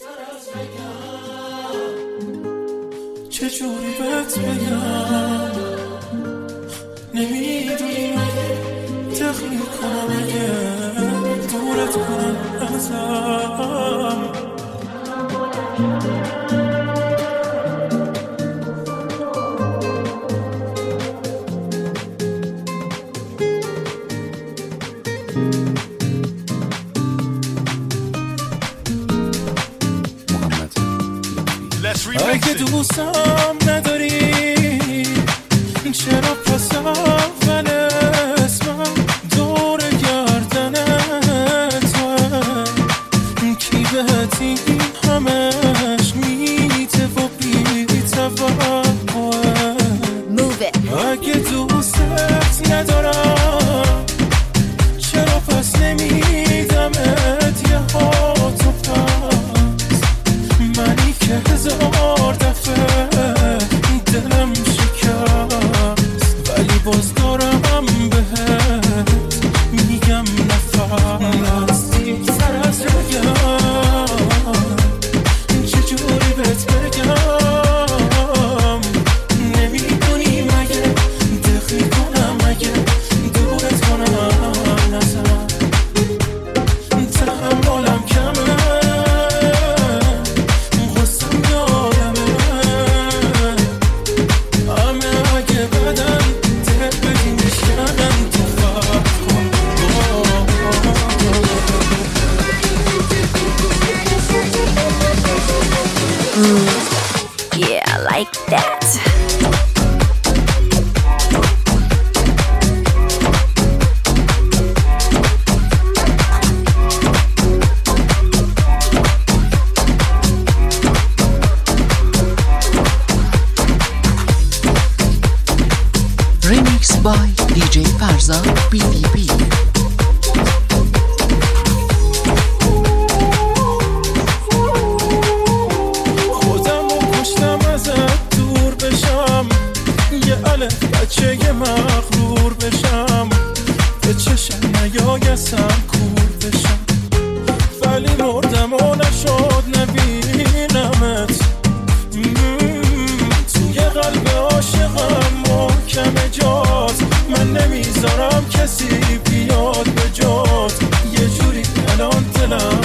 چجوری بهت بگم نمیدونی مگه تخیل کنم اگه دورت کنم ازم اگه دوستم نداری چرا پس اول اسمم دور گردن توه کی بهت این همش میته و بی توقعه اگه دوستت ندارم چرا پس نمیدمت یه هاتو پس منی که هزار دفعه دلم شکست ولی باز دارم بهت میگم نفس سر از بگم چجوری بهت بگم نمیدونی مگه دخیل کنم مگه دورت کنم نزم تحملم کمه غصم یادمه همه اگه بدن دل بدی میشکنم تو فرق کن Yeah, I like that. Remix by DJ Farza PDP. خودم رو کشتم ازت دور بشم یه الف بچه یه مغرور بشم به چشم نیایستم کور بشم ولی مردم و نشد نبینمت توی قلب عاشقم محکم جات من نمیذارم کسی بیاد به جات یه جوری الان دلم